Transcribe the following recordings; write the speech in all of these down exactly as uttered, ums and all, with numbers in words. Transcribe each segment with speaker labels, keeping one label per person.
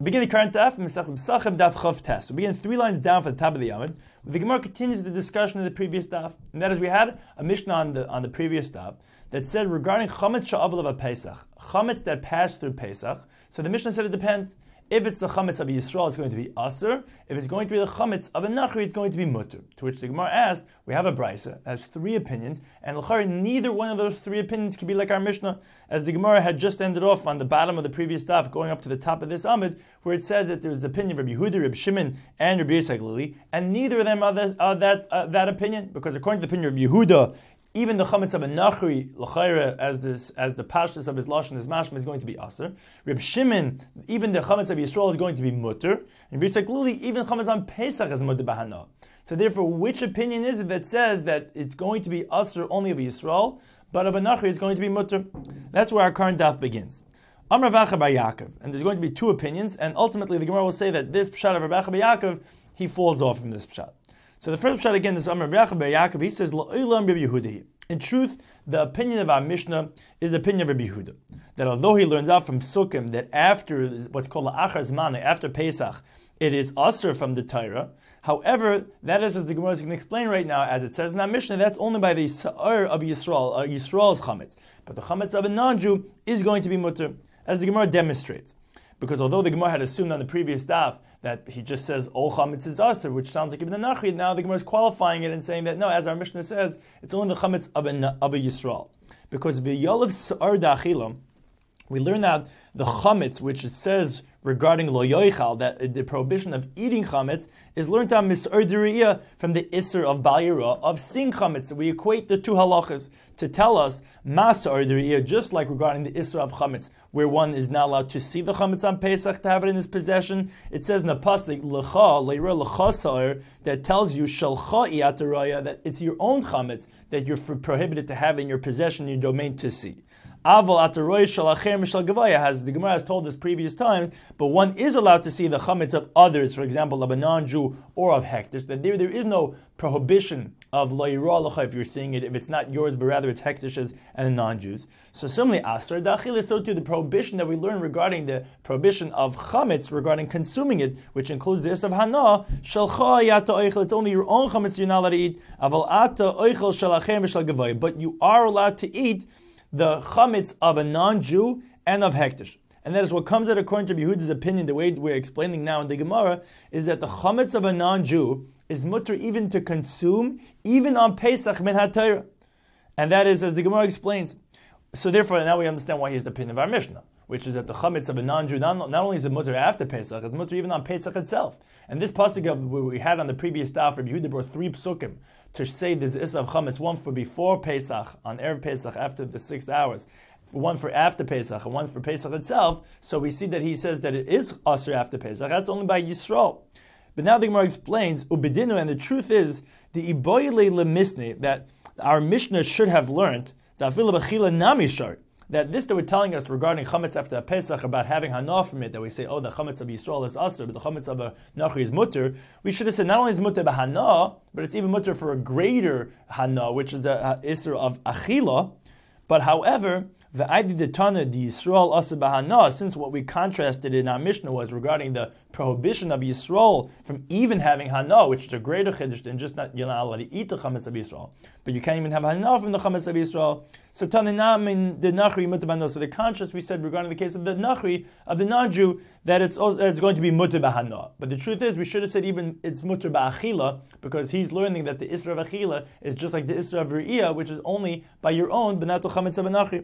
Speaker 1: Begin the current daf, Masechet Pesachim daf Chav Tes. We begin three lines down for the top of the Amud. The Gemara continues the discussion of the previous daf, and that is we had a Mishnah on the on the previous daf that said regarding chametz she'avol of Pesach, chametz that passed through Pesach. So the Mishnah said it depends. If it's the chametz of Yisrael, it's going to be aser. If it's going to be the chametz of a nachri, it's going to be mutter. To which the Gemara asked, we have a brisa that has three opinions, and l'chari, neither one of those three opinions can be like our Mishnah, as the Gemara had just ended off on the bottom of the previous daf, going up to the top of this Amud, where it says that there is the opinion of Rabbi Yehuda, Rabbi Shimon, and Rabbi Yisrael Lili, and neither of them are, the, are that uh, that opinion, because according to the opinion of Rabbi Yehuda, even the chametz of a nachri, l'chayra, as this, as the pashtus of his lashon, his mashma, is going to be aser. Reb Shimon, even the chametz of Yisrael is going to be mutter. And Reb Lili, even chametz on Pesach is mutter bahana. So therefore, which opinion is it that says that it's going to be aser only of Yisrael, but of a nachri is going to be mutter? That's where our current daf begins. Amar Rav Acha bar Yaakov, and there's going to be two opinions, and ultimately the Gemara will say that this pshat of Rav Acha bar Yaakov, he falls off from this pshat. So the first shot again is Amar Rav bar Yaakov. He says La'olam Rabbi Yehuda. In truth, the opinion of our Mishnah is the opinion of Rabbi Yehuda, that although he learns out from Sukkim that after what's called La'achar Zman, after Pesach, it is aser from the Torah. However, that is, as the Gemara is going to explain right now, as it says in our Mishnah, that's only by the Sa'ar of Yisrael, uh, Yisrael's chametz. But the chametz of a non-Jew is going to be mutter, as the Gemara demonstrates. Because although the Gemara had assumed on the previous daf that he just says all chametz is aser, which sounds like even the nachri, now the Gemara is qualifying it and saying that no, as our Mishnah says, it's only the chametz of a, of a Yisrael. Because v'yolav sa'ar da'achilam, we learn that the chametz, which it says regarding lo yoichal, that the prohibition of eating chametz, is learned out mis'ar d're'iyah from the isser of bal yirah, of seeing chametz. We equate the two halachas to tell us mas'ar d're'iyah, just like regarding the isser of chametz, where one is not allowed to see the chametz on Pesach, to have it in his possession. It says in the pasuk lecha leira lecha sa'ar, that tells you shalcha iyataraya, that it's your own chametz that you're prohibited to have in your possession, in your domain to see. Aval ataroy shalacher mishal gavaya, has the Gemara has told us previous times, but one is allowed to see the chametz of others, for example, of a non-Jew or of hektish. That there, there is no prohibition of lo yirah lecha if you're seeing it, if it's not yours, but rather it's hektish's and the non-Jews. So similarly, asar da'achil, so too the prohibition that we learn regarding the prohibition of chametz, regarding consuming it, which includes the is of hana, shalcha yata oichel, it's only your own chametz you're not allowed to eat. Aval ata oichel shalacher mishal gavaya, but you are allowed to eat the chametz of a non-Jew and of hektish. And that is what comes out according to Yehuda's opinion, the way we're explaining now in the Gemara, is that the chametz of a non-Jew is mutter even to consume, even on Pesach min HaTorah. And that is, as the Gemara explains. So therefore, now we understand why he's the opinion of our Mishnah, which is that the chametz of a non-Jew, not, not only is it mutter after Pesach, it's mutter even on Pesach itself. And this pasuk of we had on the previous daf, Rabbi Yehuda brought three psukim to say there's is of chametz, one for before Pesach, on Erev Pesach, after the six hours, one for after Pesach, and one for Pesach itself. So we see that he says that it is aser after Pesach. That's only by Yisrael. But now the Gemara explains, ubedinu, and the truth is, the iboyle lemisne, that our Mishnah should have learned, that afila b'chila namishar, that this that we're telling us regarding chametz after a Pesach, about having hana from it, that we say, oh, the chametz of Yisrael is aser, but the chametz of a nachri is mutter, we should have said not only is mutter b'hana, but it's even mutter for a greater hana, which is the uh, isser of achila. But however, the idea the Tana, the Yisrael aser b'hana, since what we contrasted in our Mishnah was regarding the prohibition of Yisrael from even having hana, which is a greater chiddush than just not, you're not allowed to eat the chametz of Yisrael, but you can't even have hana from the chametz of Yisrael. So Tananam in the nachri mutter b'hana. So the contrast we said regarding the case of the nachri of the non-Jew, that it's also, that it's going to be mutter b'hana. But the truth is, we should have said even it's mutter b'achila, because he's learning that the isra of achila is just like the isra of re'iyah, which is only by your own, but not the chametz of a nachri.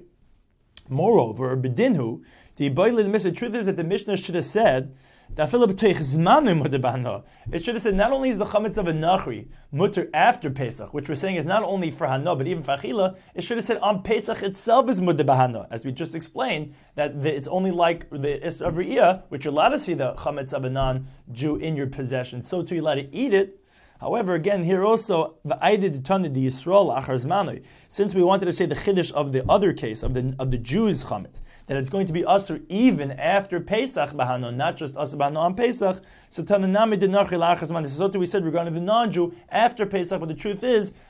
Speaker 1: Moreover, bedinhu, the the truth is that the Mishnah should have said that it should have said not only is the chametz of a nachri mutter after Pesach, which we're saying is not only for hana but even for achila, it should have said on Pesach itself is mutter b'hana, as we just explained that the, it's only like the isra of re'iyah, which you're allowed to see the chametz of a non-Jew in your possession, so too you're allowed to eat it. However, again, here also, since we wanted to say the chiddush of the other case, of the of the Jews' chametz, that it's going to be aser even after Pesach b'hana, not just aser b'hana on Pesach. So Tananami did nachri la'achar zman. This is what we said regarding the non-Jew after Pesach, but the truth is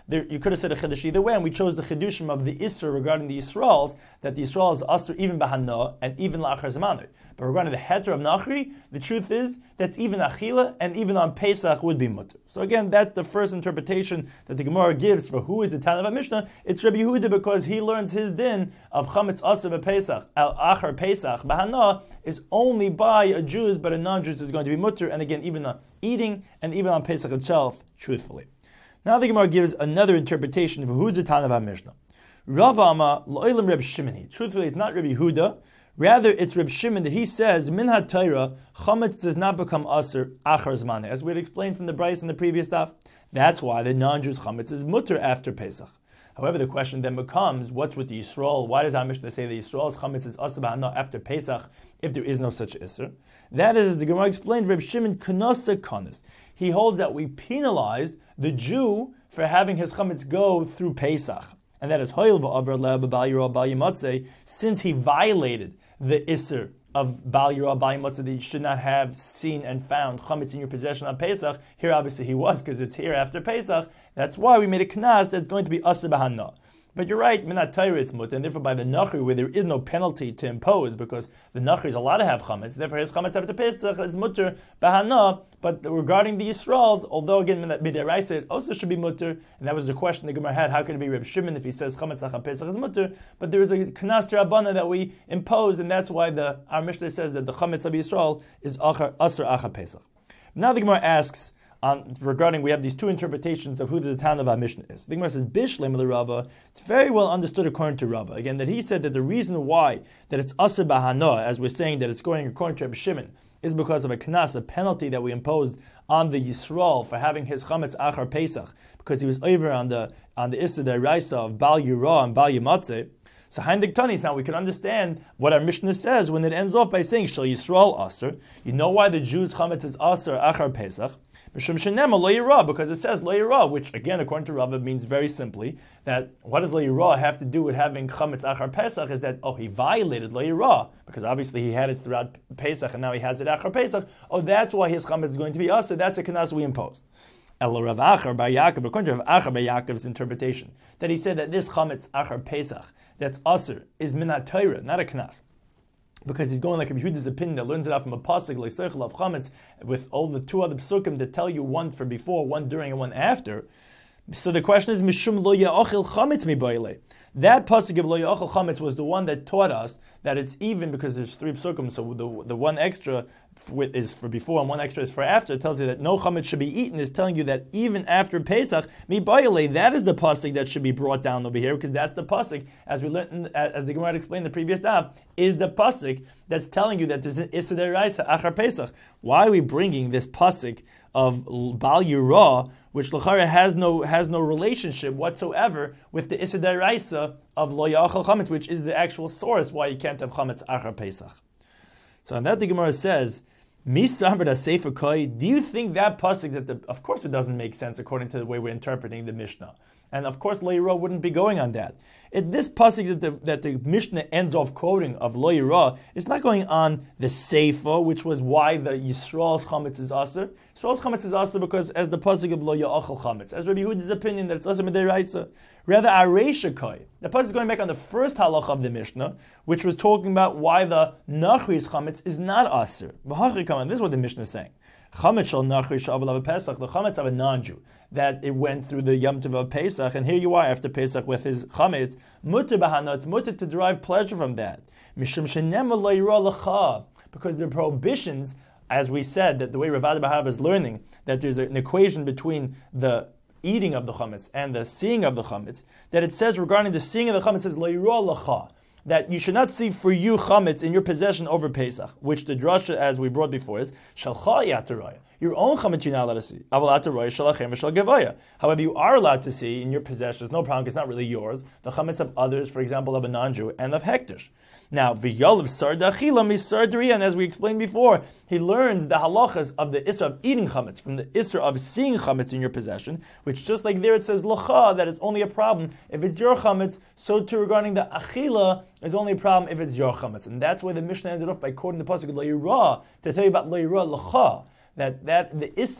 Speaker 1: there, you could have said a chiddush either way, and we chose the chidushim of the Isser regarding the Yisraels, that the Yisrael is Asr even Bahana and even La'achar Zmanah. But regarding the heter of Nachri, the truth is that's even Achila and even on Pesach would be mutter. So again, that's the first interpretation that the Gemara gives for who is the Tana of Mishnah. It's Rabbi Yehuda because he learns his din of Chametz Asr Pesach, Al Achar Pesach Bahana is only by a Jew, but a non-Jew is going to be mutter, and again, even on eating and even on Pesach itself, truthfully. Now the Gemara gives another interpretation of who's the Tana of Mishnah. Rav Amma Lo'ilim Reb Shimon. Truthfully, it's not Rabbi Yehuda. Rather, it's Reb Shimon that he says, Min HaTorah, Chametz does not become Asr Achar Zmaneh, as we had explained from the Bryce in the previous daf. That's why the non-Jews Chametz is mutter after Pesach. However, the question then becomes, what's with the Yisrael? Why does our Mishnah say the Yisrael's Chametz is Asr Bahana after Pesach if there is no such Isser? That is, as the Gemara explained, Reb Shimon Kanosa Kanas. He holds that we penalized the Jew for having his Chametz go through Pesach. And that is Hoyel v'aver le'ba bal yirah bal yimatzeh, since he violated the Isser of Bal Yirah Bal Yimatzeh that you should not have seen and found Chametz in your possession on Pesach. Here obviously he was, because it's here after Pesach. That's why we made a knas that's going to be Asr Bahana. But you're right, Minat Torah is mutter, and therefore by the Nachri, where there is no penalty to impose, because the Nachri is allowed to have Chametz, therefore his Chametz after Pesach is mutter Bahana. But regarding the Yisraels, although again Minat B'deraisa it also should be mutter, and that was the question the Gemara had, how can it be Reb Shimon if he says Chametz after Pesach is mutter? But there is a Knas Rabbanah that we impose, and that's why the our Mishnah says that the Chametz of Yisrael is Asr Achar Pesach. Now the Gemara asks, On, regarding, we have these two interpretations of who the Tana of our Mishnah is. The Gemara says, Bishlem Rava, it's very well understood according to Rava. Again, that he said that the reason why that it's Asr Bahana, as we're saying that it's going according to Reb Shimon, is because of a knas, a penalty that we imposed on the Yisrael for having his Chametz Achar Pesach, because he was over on the on the Issa Deraisa of Bal Yirah and Bal Yimatzeh. So Heindik Tanis, now we can understand what our Mishnah says when it ends off by saying Shal Yisrael Asr. You know why the Jews' Chametz is Asr Achar Pesach? Because it says lo yirah, which again, according to Rava, means very simply that what does lo yirah have to do with having chametz achar Pesach? Is that, oh, he violated lo yirah, because obviously he had it throughout Pesach and now he has it achar Pesach. Oh, that's why his chametz is going to be us. So that's a kanas we imposed. El Rav Achar Bar Yaakov, according to Rav Achar Bar Yaakov's interpretation, that he said that this chametz achar Pesach that's asr is minat Torah, not a kanas. Because he's going like Rabbi Yehuda's opinion that learns it out from a pasuk like Seichel of Chametz with all the two other psukim that tell you one for before, one during, and one after. So the question is, Mishum lo ya'achil chametz mibayle. That pasuk of lo ya'achil chametz was the one that taught us that it's even, because there's three psukim, so the the one extra is for before and one extra is for after. It tells you that no chametz should be eaten. Is telling you that even after Pesach, mibayle, that is the pasuk that should be brought down over here, because that's the pasuk, as we learned, in, as the Gemara explained in the previous daf, is the pasuk that's telling you that there's an Issa Deraisa Achar Pesach. Why are we bringing this pasuk of Bal Yirah, which l'chara has no has no relationship whatsoever with the Issa Deraisa of Lo Ya'achal Chametz, which is the actual source why you can't have Chametz Achar Pesach? So on that the Gemara says, do you think that pasuk that the, of course it doesn't make sense according to the way we're interpreting the Mishnah, and of course Lo Yirah wouldn't be going on that. It, this pasuk that the that the Mishnah ends off quoting of Lo Yirah is not going on the Seifa, which was why the Yisrael's chametz is aser. Yisrael's chametz is aser because as the pasuk of Lo Ya'achal chametz, as Rabbi Yehuda's opinion that it's aser midiraisa. Rather, Areisha Koi. The pasuk is going back on the first halach of the Mishnah, which was talking about why the Nachri's chametz is not aser. This is what the Mishnah is saying. Chametz shal Nachri sha'avol Pesach, the chametz of a non-Jew, that it went through the Yom Tov of Pesach, and here you are after Pesach with his chametz, mutter bahana, it's mutter to derive pleasure from that. Mishum shenem lo yirah lecha, because the prohibitions, as we said, that the way Rav Ada Bar Ahava is learning, that there's an equation between the eating of the chametz and the seeing of the chametz, that it says regarding the seeing of the chametz, it says lo yirah lecha, that you should not see for you chametz in your possession over Pesach, which the drasha, as we brought before, is shalcha yataraya. Your own chametz you're not allowed to see. However, you are allowed to see in your possession. There's no problem because it's not really yours. The chametz of others, for example, of a non-Jew and of hektish. Now, v'yolav sardachila misardriya, and as we explained before, he learns the halachas of the isra of eating chametz from the isra of seeing chametz in your possession, which just like there it says lacha, that it's only a problem if it's your chametz, so too regarding the achila is only a problem if it's your chametz. And that's why the Mishnah ended off by quoting the pasuk lo yirah to tell you about lo yirah lacha, that, that the isra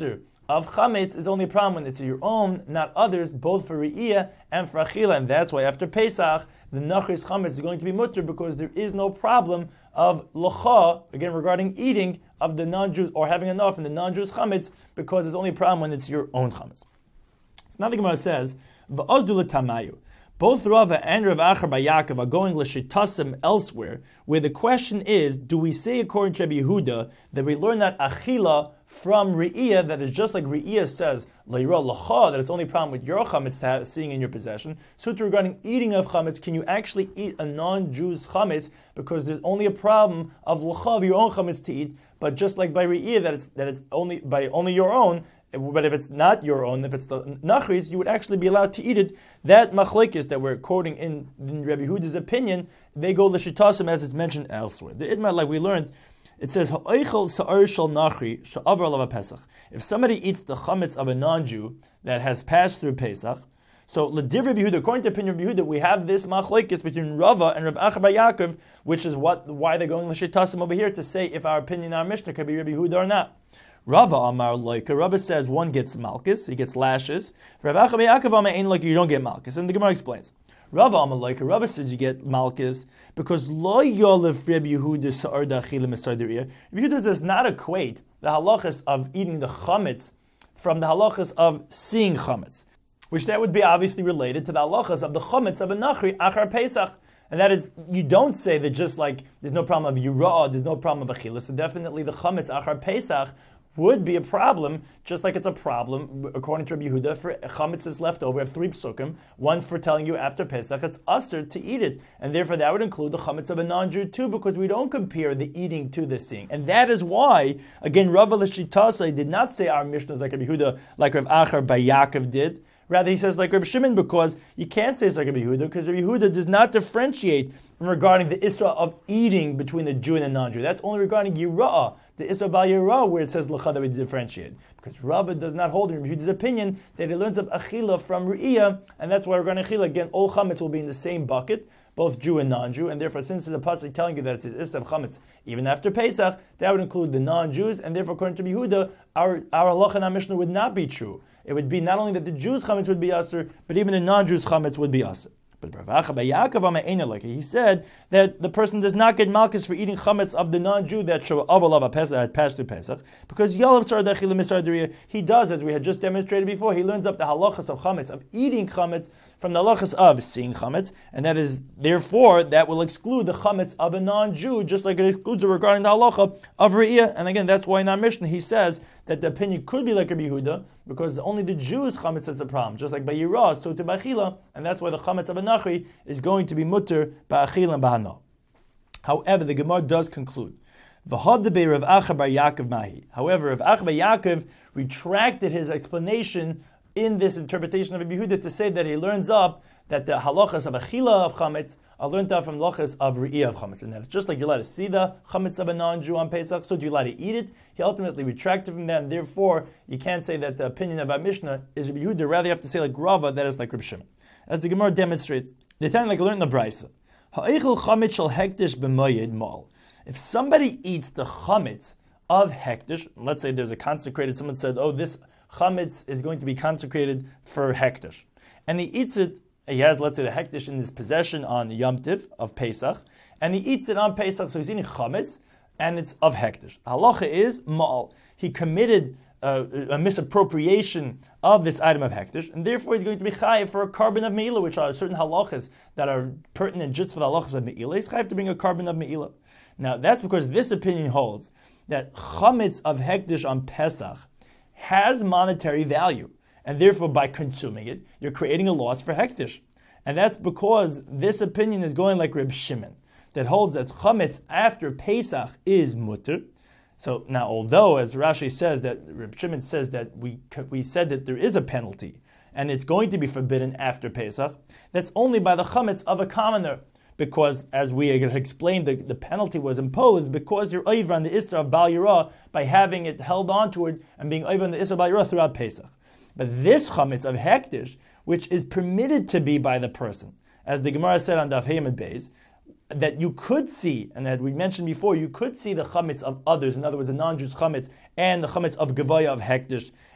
Speaker 1: of chametz is only a problem when it's your own, not others, both for re'iyah and for achila. And that's why after Pesach, the nachris chametz is going to be mutter, because there is no problem of lacha, again regarding eating of the non-Jews, or having enough in the non-Jews chametz, because it's only a problem when it's your own chametz. So now the Gemara says, v'azdu l'tamayu. Both Rava and Rav Acher bar Yaakov are going l'shitasim elsewhere, where the question is, do we say according to Rabbi Yehuda that we learn that achila from re'iyah, that is just like re'iyah says le'yira lacha, that it's only a problem with your chametz to have, seeing in your possession. So regarding eating of chametz, can you actually eat a non-Jew's chametz, because there's only a problem of lacha of your own chametz to eat, but just like by re'iyah that it's that it's only by only your own. But if it's not your own, if it's the nachris, you would actually be allowed to eat it. That machlekes that we're quoting in, in Rabbi Yehuda's opinion, they go l'shitasim as it's mentioned elsewhere. The idma, like we learned, it says ha'oichel sa'ar shel nachri sha'avar alav Pesach. If somebody eats the chametz of a non-Jew that has passed through Pesach, so l'div Rabbi Yehuda, according to the opinion of Rabbi Yehuda, we have this machlekes between Rava and Rav Acher bar Yaakov, which is what why they're going l'shitasim over here to say if our opinion, our Mishnah, could be Rabbi Yehuda or not. Rava Amar Loika. Rava says one gets malchus, he gets lashes. Rav Acher bar Yaakov Amar Ein Loika, you don't get malchus. And the Gemara explains. Rava Amar Loika. Rava says you get malchus because Lo Yolef Rabbi Yehuda Sa'ar Da'achila Misar Deriyah. Rabbi Yehuda does not equate the halachas of eating the chametz from the halachas of seeing chametz, which that would be obviously related to the halachas of the chametz of a nachri achar Pesach. And that is, you don't say that just like there's no problem of yirah, there's no problem of achila. So definitely the chametz achar Pesach would be a problem, just like it's a problem, according to Rabbi Yehuda, for chametz is left over. We have three psukim, one for telling you after Pesach, it's usher to eat it. And therefore that would include the chametz of a non-Jew too, because we don't compare the eating to the seeing. And that is why, again, Rava l'shitasa did not say our Mishnah is like Rabbi Yehuda, like Rav Acher bar Yaakov did. Rather, he says like Rabbi Shimon, because you can't say it's like Rabbi Yehuda, because Rabbi Yehuda does not differentiate regarding the Isra of eating between the Jew and the non-Jew. That's only regarding Yira'ah, the Isra Bal Yira'ah, where it says L'cha that we differentiate. Because Rava does not hold in Rabbi Yehuda's opinion that he learns of Achila from Re'iyah, and that's why regarding Achila, again, all chametz will be in the same bucket, both Jew and non-Jew, and therefore, since there's a pasuk telling you that it's Isra of chametz even after Pesach, that would include the non-Jews, and therefore, according to Rabbi Yehuda, our, our halacha and our Mishnah would not be true. It would be not only that the Jews' chametz would be asur, but even the non-Jews' chametz would be asur. But Rav Acher bar Yaakov, he said that the person does not get malchus for eating chametz of the non-Jew that Shavuot Pesach had passed through Pesach, because Yalav Sar Dachila Misar Deriyah, he does, as we had just demonstrated before, he learns up the halachas of chametz, of eating chametz, from the halachas of seeing chametz, and that is, therefore, that will exclude the chametz of a non-Jew, just like it excludes it regarding the halacha of Re'iyah. And again, that's why in our Mishnah he says that the opinion could be like Rabbi Yehuda, because only the Jews' chametz is a problem, just like by Yirah, so to Ba'achila, and that's why the chametz of a nachri is going to be mutter Ba'achila and Ba'hana. However, the Gemara does conclude, V'hadabei Rav Acher bar Yaakov mahi. However, Rav Acher bar Yaakov retracted his explanation in this interpretation of Rabbi Yehuda to say that he learns up that the halachas of achila of chametz are learned out from halachas of re'iyah of chametz, and that it's just like you're allowed to see the chametz of a non-Jew on Pesach, so do you allowed to eat it? He ultimately retracted from that, and therefore you can't say that the opinion of our Mishnah is Rabbi Yehuda. Rather, you have to say like Rava, that is like Rabbi Shimon. As the Gemara demonstrates, the time like I learned in the Brisa, ha'eichel chametz shel hekdesh b'moyed mal. If somebody eats the chametz of hekdesh, let's say there's a consecrated, someone said, oh, this chametz is going to be consecrated for hekdesh, and he eats it. He has, let's say, the hekdesh in his possession on Yom Tiv of Pesach, and he eats it on Pesach, so he's eating chametz, and it's of hekdesh. Halacha is ma'al. He committed uh, a misappropriation of this item of hekdesh, and therefore he's going to be chayiv for a carbon of me'ilah, which are certain halachas that are pertinent just for the halachas of me'ilah. He's chayiv to bring a carbon of me'ilah. Now, that's because this opinion holds that chametz of hekdesh on Pesach has monetary value. And therefore, by consuming it, you're creating a loss for hekdesh. And that's because this opinion is going like Reb Shimon, that holds that chametz after Pesach is mutter. So now, although, as Rashi says, that Reb Shimon says that we we said that there is a penalty, and it's going to be forbidden after Pesach, that's only by the chametz of a commoner. Because, as we explained, the, the penalty was imposed because you're over on the Isra of Bal Yirah by having it held onto it and being over on the Isra of Bal Yirah throughout Pesach. But this chametz of hekdesh, which is permitted to be by the person, as the Gemara said on Daf Heyman Beis, that you could see, and that we mentioned before, you could see the chametz of others, in other words, the non-Jews chametz, and the chametz of Gevaya of hekdesh,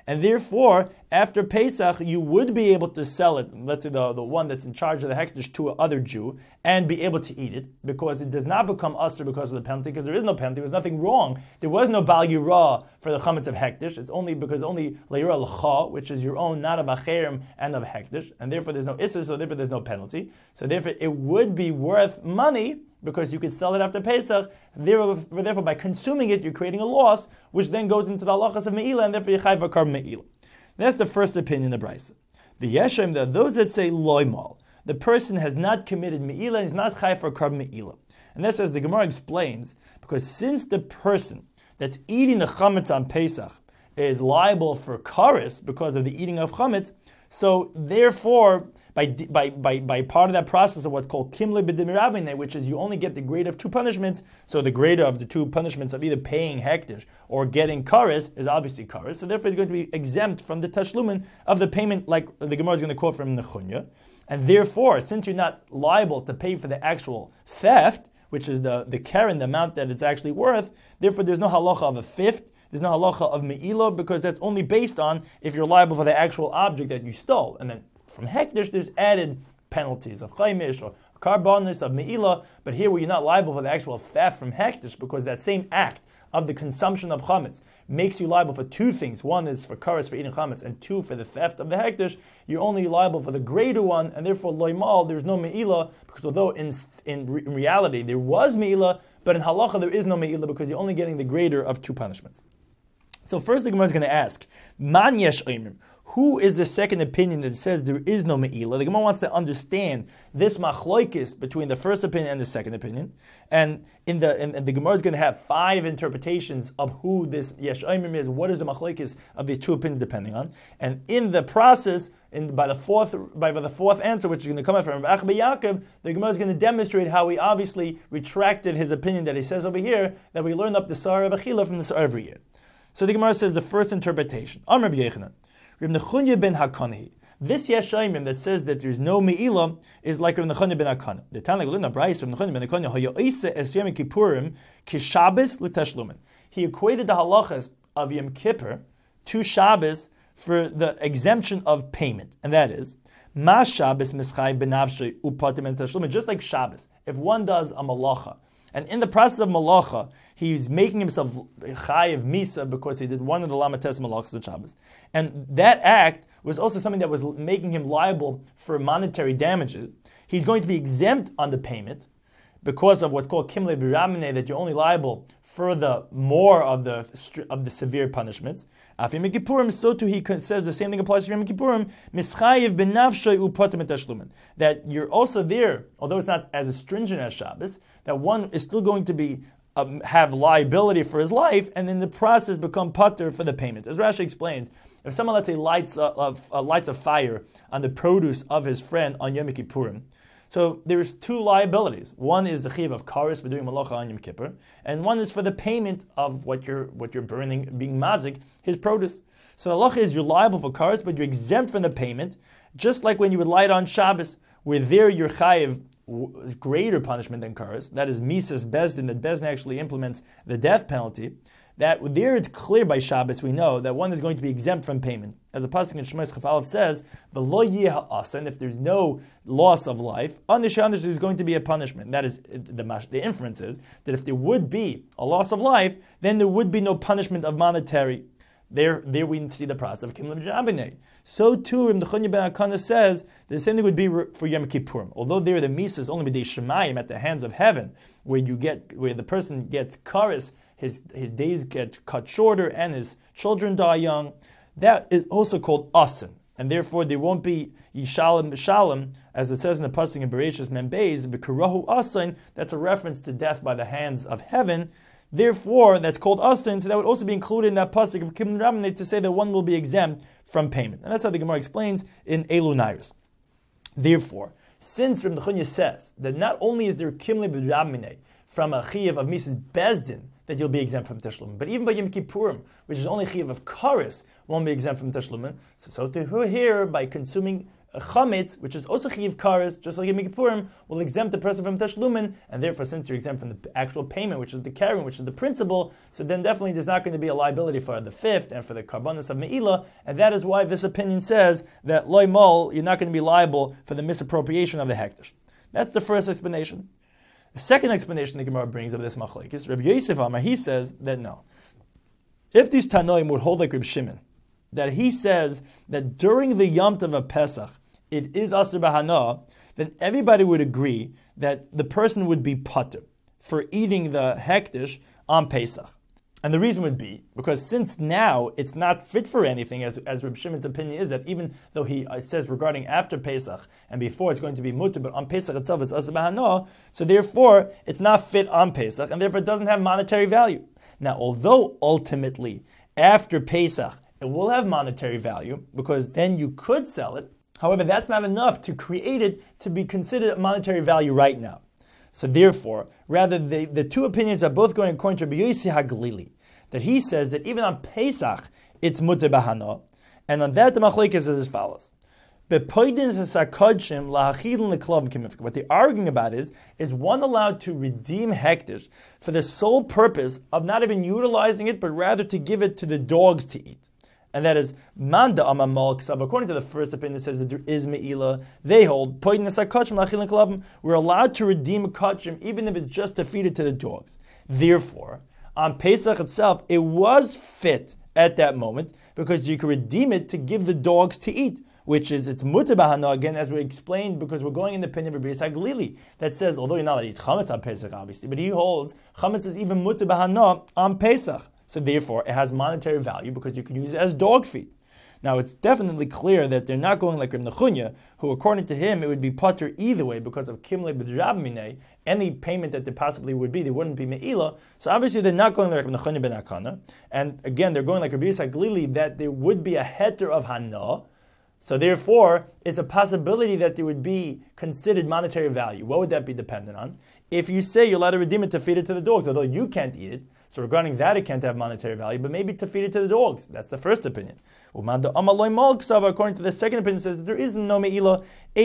Speaker 1: And therefore, after Pesach, you would be able to sell it, let's say the, the one that's in charge of the hektish, to another Jew, and be able to eat it, because it does not become usher because of the penalty, because there is no penalty, there was nothing wrong. There was no bal yirah for the chametz of hektish. It's only because only le'yirah l'cha, which is your own, not of acherim and of hektish, and therefore there's no issa, so therefore there's no penalty. So therefore it would be worth money, because you could sell it after Pesach. Therefore, therefore, by consuming it, you're creating a loss, which then goes into the halachas of Me'ilah, and therefore you chayv v'kar Me'ilah. That's the first opinion of the Brisa. The Yeshem, the those that say loimal, the person has not committed Me'ilah, and is not chayv v'kar Me'ilah. And that's as the Gemara explains, because since the person that's eating the chametz on Pesach is liable for karis because of the eating of chametz, so therefore, By, by by by part of that process of what's called kimle b'dimirabine, which is you only get the grade of two punishments. So the greater of the two punishments of either paying hektish or getting kares is obviously kares. So therefore, it's going to be exempt from the tashlumin of the payment, like the Gemara is going to quote from Nechunya. And therefore, since you're not liable to pay for the actual theft, which is the the keren, the amount that it's actually worth, therefore there's no halacha of a fifth. There's no halacha of me'ilah, because that's only based on if you're liable for the actual object that you stole, and then from hektish, there's added penalties of chaimish or karbonis of me'ilah, but here where you're not liable for the actual theft from hektish, because that same act of the consumption of chametz makes you liable for two things. One is for karas, for eating chametz, and two for the theft of the hektish. You're only liable for the greater one, and therefore loimal, there's no me'ilah, because although in, in, re- in reality there was me'ilah, but in halacha there is no me'ilah, because you're only getting the greater of two punishments. So first the Gemara is going to ask, man yesh oimrim, who is the second opinion that says there is no me'ilah? The Gemara wants to understand this machloikis between the first opinion and the second opinion. And in the in, in the Gemara is going to have five interpretations of who this yesh oimrim is. What is the machloikis of these two opinions depending on? And in the process, in, by the fourth by the fourth answer, which is going to come out from Rabbi Yaakov, the Gemara is going to demonstrate how he obviously retracted his opinion that he says over here, that we learned up the Sar of Achila from the Sar every year. So the Gemara says the first interpretation. Amr Rabbi Yechanan. Rabbi Nechunya ben Hakanahi. This yeshayim that says that there's no me'ilah is like Rabbi Nechunya ben Hakana. The Tana Gelina Bryce, Rabbi Nechunya ben Hakana, Hayoise es Yom Kippurim ki Shabbos l'tashlumin. He equated the halachas of Yom Kippur to Shabbos for the exemption of payment, and that is Ma Shabbos mischay benavshay upatim en tashlumin. Just like Shabbos, if one does a malacha, and in the process of malacha, he's making himself chayiv misa because he did one of the lamates malachas of Shabbos. And that act was also something that was making him liable for monetary damages. He's going to be exempt on the payment because of what's called kimle b'ramine, that you're only liable for the more of the of the severe punishments. Af Yom Kippurim, so too he says the same thing applies to Yom Kippurim. Mischayiv benafshay upatim etashlumin. That you're also there, although it's not as stringent as Shabbos, that one is still going to be um, have liability for his life, and in the process become pater for the payment. As Rashi explains, if someone, let's say, lights a, a, lights a fire on the produce of his friend on Yom Kippurim, so there's two liabilities. One is the chiv of karis for doing malacha on Yom Kippur, and one is for the payment of what you're what you're burning, being mazik, his produce. So the halacha is you're liable for karis, but you're exempt from the payment, just like when you would light on Shabbos, where there you're chayiv greater punishment than karis. That is misas bezdin, that bezdin actually implements the death penalty. That there it's clear by Shabbos, we know that one is going to be exempt from payment. As the pasuk in Shemais Chaf Aleph says, "V'lo yeh ha'asan," if there's no loss of life, on the Shabbos there's going to be a punishment. That is the the inference is that if there would be a loss of life, then there would be no punishment of monetary. There, there we see the process of Kimlim Jabinei. So too, Rabbi Nechunya ben Hakana says the same thing would be for Yom Kippurim. Although there the Misa is only b'dei Shemayim at the hands of heaven, where you get where the person gets karis, his his days get cut shorter, and his children die young. That is also called asin, and therefore there won't be yishalem b'shalem, as it says in the pasuk in Bereshis Membeis b'karahu asin. That's a reference to death by the hands of heaven. Therefore, that's called asin, so that would also be included in that pasuk of Kim Ramane to say that one will be exempt from payment. And that's how the Gemara explains in Elu Nairis. Therefore, since Rabbi Nechunya says that not only is there Kimle B'Ramine from a chiyuv of Misas Bezdin that you'll be exempt from Teshlum, but even by Yom Kippurim, which is only chiyuv of Karis, won't be exempt from Teshlum. So, so to here, by consuming chametz, which is also chiv kares, just like in Mikpurim, will exempt the person from tashlumin, and therefore, since you're exempt from the actual payment, which is the carrying, which is the principal, so then definitely there's not going to be a liability for the fifth and for the karbanos of me'ilah, and that is why this opinion says that loy mol, you're not going to be liable for the misappropriation of the hektish. That's the first explanation. The second explanation the Gemara brings of this machlekes, Rabbi Yosef Amar, he says that no. If these Tanoim would hold like Reb Shimon, that he says that during the Yom Tov of Pesach, it is Asr B'Hana, then everybody would agree that the person would be patur for eating the hektish on Pesach. And the reason would be, because since now it's not fit for anything, as, as Reb Shimon's opinion is, that even though he uh, says regarding after Pesach, and before it's going to be mutter, but on Pesach itself it's Asr B'Hana, so therefore it's not fit on Pesach, and therefore it doesn't have monetary value. Now, although ultimately, after Pesach, it will have monetary value, because then you could sell it. However, that's not enough to create it to be considered a monetary value right now. So therefore, rather, the, the two opinions are both going according to Rabbi Yossi HaGlili, that he says that even on Pesach, it's muter b'hana, and on that the machlekes is as follows. What they're arguing about is, is one allowed to redeem hektish for the sole purpose of not even utilizing it, but rather to give it to the dogs to eat. And that is, Manda Amamal Ksav. According to the first opinion, it says that there is Me'ilah. They hold, we're allowed to redeem a kachim even if it's just to feed it to the dogs. Therefore, on Pesach itself, it was fit at that moment because you could redeem it to give the dogs to eat, which is, it's muter b'hana, again, as we explained, because we're going in the opinion of Rabbi Yisrael Glili, that says, although you're not allowed to eat chametz on Pesach, obviously, but he holds chametz is even muter b'hana on Pesach. So therefore, it has monetary value because you can use it as dog feed. Now, it's definitely clear that they're not going like Reb Nechunya, who, according to him, it would be patur either way because of kimle b'drab minei, any payment that there possibly would be, there wouldn't be me'ilah. So obviously, they're not going like Reb Nechunya ben Akana. And again, they're going like Rabbi Yisrael Glili, that there would be a heter of hana. So therefore, it's a possibility that there would be considered monetary value. What would that be dependent on? If you say you're allowed to redeem it to feed it to the dogs, although you can't eat it, so regarding that, it can't have monetary value, but maybe to feed it to the dogs. That's the first opinion. According to the second opinion, it says that there is no me'ilah.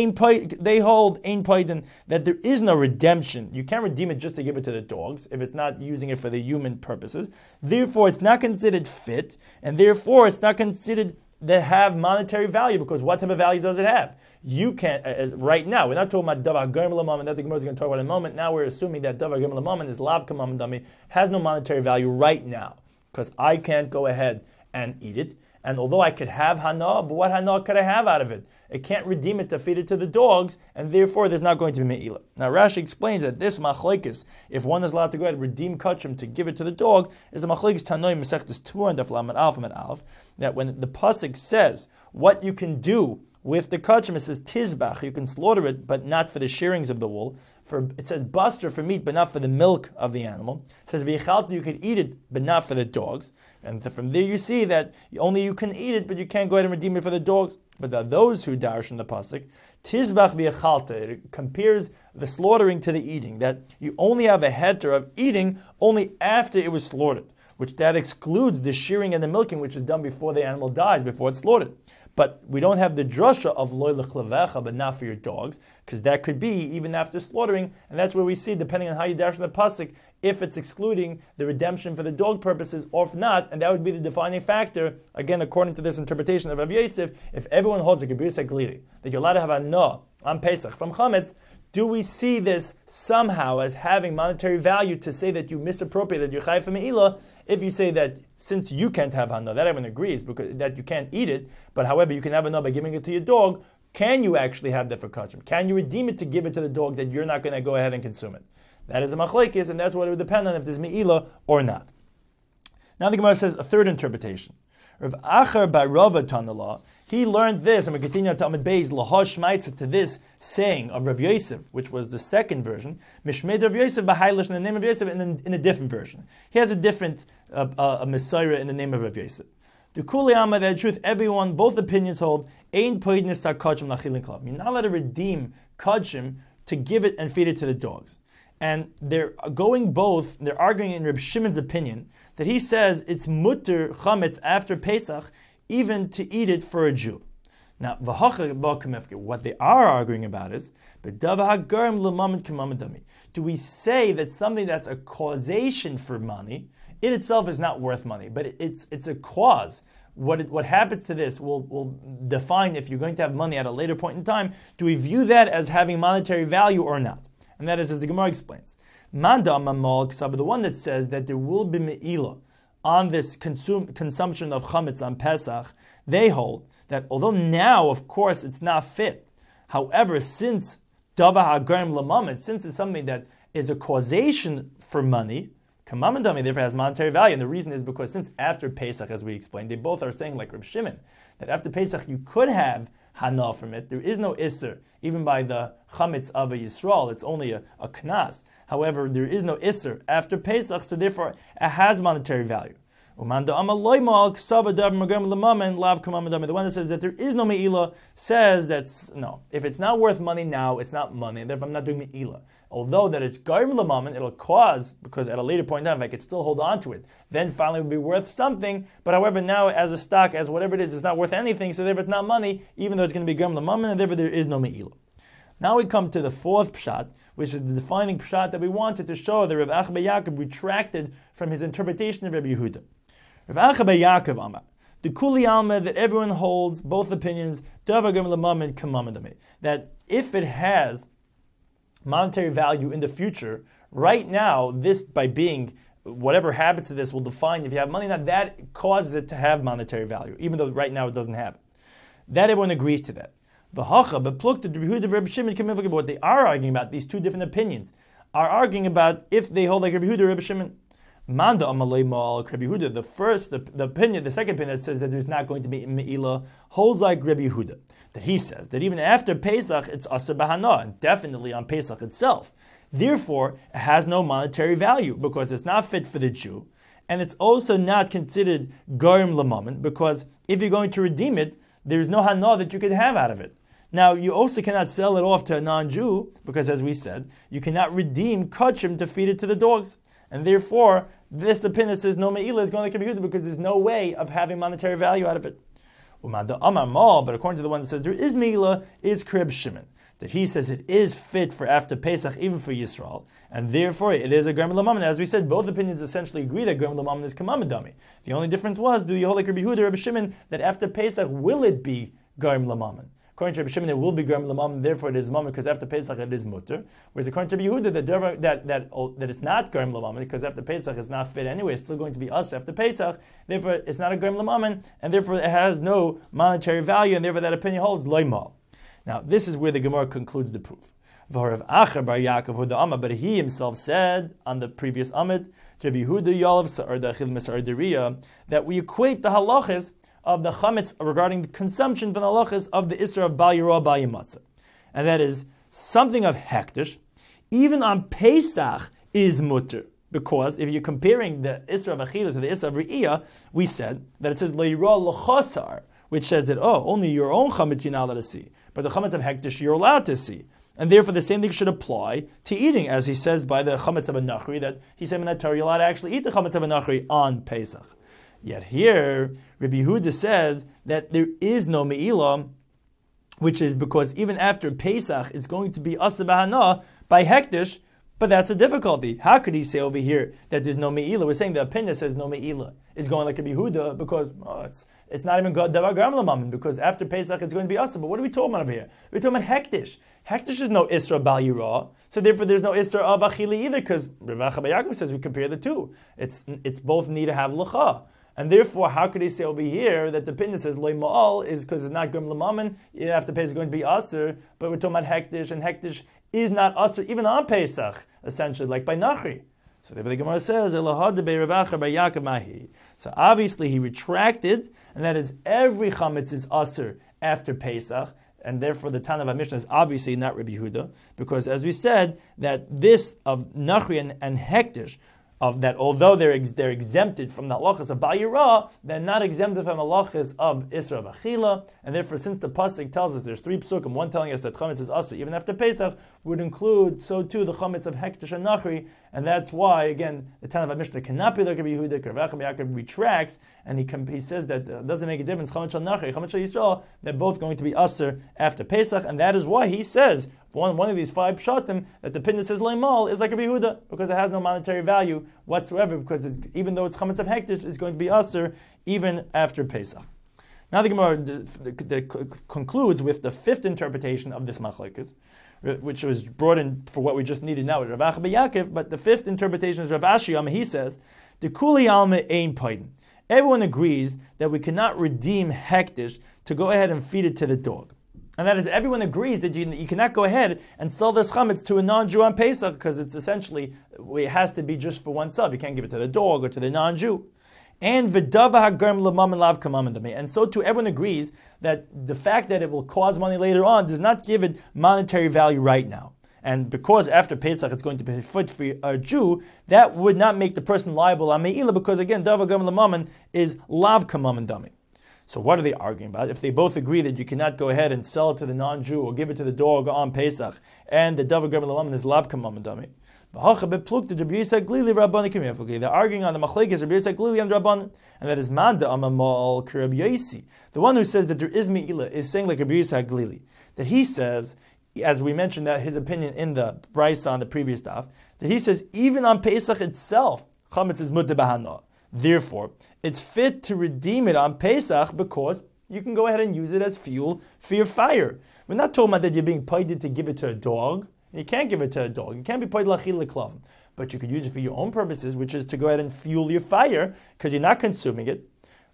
Speaker 1: They hold ein paiden, that there is no redemption. You can't redeem it just to give it to the dogs if it's not using it for the human purposes. Therefore, it's not considered fit, and therefore it's not considered that have monetary value, because what type of value does it have? You can't, as right now, we're not talking about davar germ l'mam, and that the Gemara is going to talk about in a moment. Now we're assuming that davar germ l'mam is lav kamam dami, has no monetary value right now, because I can't go ahead and eat it. And although I could have hana, but what hana could I have out of it? It can't redeem it to feed it to the dogs, and therefore there's not going to be me'ilah. Now Rashi explains that this machlekes, if one is allowed to go ahead and redeem kachim to give it to the dogs, is a machlekes tanoim mesechtes tuah and daflam and alf and alf, that when the pasuk says what you can do with the kachim, it says tizbach, you can slaughter it, but not for the shearings of the wool. For it says buster for meat, but not for the milk of the animal. It says v'yichalta, you could eat it, but not for the dogs. And from there you see that only you can eat it, but you can't go ahead and redeem it for the dogs. But there are those who darsh in the pasuk, tizbach v'yichalta, it compares the slaughtering to the eating, that you only have a heter of eating only after it was slaughtered, which that excludes the shearing and the milking, which is done before the animal dies, before it's slaughtered. But we don't have the drasha of loy l'chlevecha, but not for your dogs, because that could be even after slaughtering, and that's where we see, depending on how you dash in the pasuk, if it's excluding the redemption for the dog purposes or if not, and that would be the defining factor. Again, according to this interpretation of Rav Yosef, if everyone holds a gebir segliri, that you're allowed to have a no on Pesach from chametz, do we see this somehow as having monetary value to say that you misappropriated your chayv me'ilah? If you say that since you can't have hana, that everyone agrees because that you can't eat it, but however you can have hana by giving it to your dog, can you actually have that for kachim? Can you redeem it to give it to the dog that you're not going to go ahead and consume it? That is a machlekes, and that's what it would depend on if there's me'ilah or not. Now the Gemara says a third interpretation. Rav Acher bar Rava Tanala, he learned this, and we continue to Amid Beis, Lahosh Shmaitza, to this saying of Rav Yosef, which was the second version, Mishmed Rav Yosef B'Hailish, in the name of Yosef, in, in a different version. He has a different uh, uh, a Messiah in the name of Rav Yosef. The Kuli Amma, that truth, everyone, both opinions hold, Ein Poidnis Ta Kachim Lachilin Klav. You're not allowed to redeem Kachim to give it and feed it to the dogs. And they're going both, they're arguing in Reb Shimon's opinion, that he says it's mutter chametz after Pesach, even to eat it for a Jew. Now, what they are arguing about is, do we say that something that's a causation for money, it itself is not worth money, but it's it's a cause. What it, what happens to this will, will define if you're going to have money at a later point in time. Do we view that as having monetary value or not? And that is, as the Gemara explains, Manda Mamal Ksab, the one that says that there will be me'ilah on this consume, consumption of chametz on Pesach, they hold that although now, of course, it's not fit, however, since Dava HaGarim L'Mamet, since it's something that is a causation for money, Kamamandami therefore has monetary value. And the reason is because since after Pesach, as we explained, they both are saying, like Reb Shimon, that after Pesach you could have Hana from it. There is no Isser, even by the Chametz of a Yisrael, it's only a, a Knas. However, there is no Isser after Pesach, so therefore it has monetary value. The one that says that there is no me'ilah says that no, if it's not worth money now, it's not money, and therefore I'm not doing me'ilah. Although that it's garim l'mamen, it'll cause, because at a later point in time, if I could still hold on to it, then finally it would be worth something. But however, now as a stock, as whatever it is, it's not worth anything, so therefore it's not money, even though it's going to be garim l'mamen, and therefore there is no me'ilah. Now we come to the fourth pshat, which is the defining pshat that we wanted to show that Rav Acha bar Yaakov retracted from his interpretation of Rabbi Yehuda. Rav Acha bar Yaakov Amar, the Kuli Alma that everyone holds, both opinions, that if it has monetary value in the future, right now, this by being, whatever happens to this will define if you have money, now that causes it to have monetary value, even though right now it doesn't have it. That everyone agrees to that. What they are arguing about, these two different opinions, are arguing about if they hold like Rabbi Yehuda or Rabbi Shimon. Manda Amalei Mal Rabbi Yehuda, the first, the, the opinion, the second opinion that says that there's not going to be me'ilah, holds like Rabbi Yehuda, that he says that even after Pesach it's aser b'hana, and definitely on Pesach itself. Therefore, it has no monetary value because it's not fit for the Jew, and it's also not considered garim l'mamen because if you're going to redeem it, there's no hana that you could have out of it. Now, you also cannot sell it off to a non-Jew because, as we said, you cannot redeem kachim to feed it to the dogs. And therefore, this opinion says no me'ilah is going to be because there's no way of having monetary value out of it. But according to the one that says there is me'ilah, is Reb Shimon, that he says it is fit for after Pesach, even for Yisrael, and therefore it is a garim l'mamen. As we said, both opinions essentially agree that garim l'mamen is kamamidami. The only difference was, do you hold like Rabbi Yehuda or Rabbi Shimon, that after Pesach, will it be garim l'mamen? According to Rabbi Shimon, it will be garim l'mamen, therefore it is mamen, because after Pesach it is mutter. Whereas according to Rabbi Yehuda, that that that, oh, that it's not garim l'mamen, because after Pesach it's not fit anyway, it's still going to be us after Pesach, therefore it's not a garim l'mamen, and therefore it has no monetary value, and therefore that opinion holds loimal. Now, this is where the Gemara concludes the proof. But he himself said on the previous Amid, Rabbi Yehuda Yalav Sa'arda Achil Mesardariya, that we equate the halachas of the chametz regarding the consumption from the halachas of the Isra of Bal Yirah Bal Yimatzah. And that is something of hektish, even on Pesach is mutter. Because if you're comparing the Isra of Achilah to the Isra of Re'iyah, we said that it says Le'yirah L'chasar, which says that, oh, only your own chametz you're not allowed to see. But the chametz of hektish you're allowed to see. And therefore the same thing should apply to eating, as he says by the chametz of a nachri, that he said in that Torah you're allowed to actually eat the chametz of a nachri on Pesach. Yet here, Rabbi Yehuda says that there is no me'ilah, which is because even after Pesach it's going to be aser b'hana by hektish, but that's a difficulty. How could he say over here that there's no me'ilah? We're saying the opinion says no me'ilah is going like Rabbi Yehuda because oh, it's it's not even davar garam l'mamen, because after Pesach it's going to be aser. But what are we talking about over here? We're talking about hektish. Hektish is no Isra Bal Yirah, so therefore there's no Isra of Achili either, because Rav Acha bar Yaakov says we compare the two. It's it's both need to have l'cha. And therefore, how could he say over here that the opinion says loy ma'al is because it's not gum l'mamen, after Pesach is going to be aser, but we're talking about hektish, and hektish is not aser even on Pesach, essentially, like by Nachri. So the Gemara says, so obviously he retracted, and that is every chametz is aser after Pesach, and therefore the Tana of Mishnah is obviously not Rabbi Yehuda, because as we said, that this of Nachri and, and hektish, of that, although they're ex- they're exempted from the halachas of Bal Yirah, they're not exempted from the halachas of Isra V'Achila, and therefore, since the pasuk tells us there's three psukim, one telling us that chametz is asur even after Pesach, would include so too the chametz of Hektish and Nachri, and that's why again the Tana of Mishnah cannot be like Rabbi Yehuda. Rav Yaakov retracts, and he com- he says that it doesn't make a difference chametz shel Nachri, chametz shel Yisrael, they're both going to be asur after Pesach, and that is why he says one one of these five pshatim that the Pinna says leimal is like Rabbi Yehuda because it has no monetary value whatsoever, because it's, even though it's chametz of hektish, it's going to be asur even after Pesach. Now the Gemara the, the, the concludes with the fifth interpretation of this machlokes, which was brought in for what we just needed now with Rav Acha Yaakov, but the fifth interpretation is Rav Ashi. He says, the kuli alma ein paidin. Everyone agrees that we cannot redeem hektish to go ahead and feed it to the dog. And that is, everyone agrees that you, you cannot go ahead and sell this chametz to a non-Jew on Pesach because it's essentially, it has to be just for oneself. You can't give it to the dog or to the non-Jew. And v'dava hagarm l'mam and lav kamam and and so too, everyone agrees that the fact that it will cause money later on does not give it monetary value right now. And because after Pesach it's going to be foot for a Jew, that would not make the person liable on me'ilah, because again, dava hagarm l'mam is lav kamam and dami. So what are they arguing about? If they both agree that you cannot go ahead and sell it to the non-Jew or give it to the dog on Pesach, and the davar germ l'mammon is lav kamam dami, they're arguing on the machlekes Rabbi Yisrael Glili and Rabban, and that is Manda Amamal Rabbi Yosi. The one who says that there is me'ilah is saying like Rabbi Yisrael Glili, that he says, as we mentioned that his opinion in the Brisa on the previous daf, that he says even on Pesach itself, chametz is mutter b'hana. Therefore, it's fit to redeem it on Pesach because you can go ahead and use it as fuel for your fire. We're not talking about that you're being paid to give it to a dog. You can't give it to a dog. You can't be paid lachil leklavim. But you could use it for your own purposes, which is to go ahead and fuel your fire because you're not consuming it.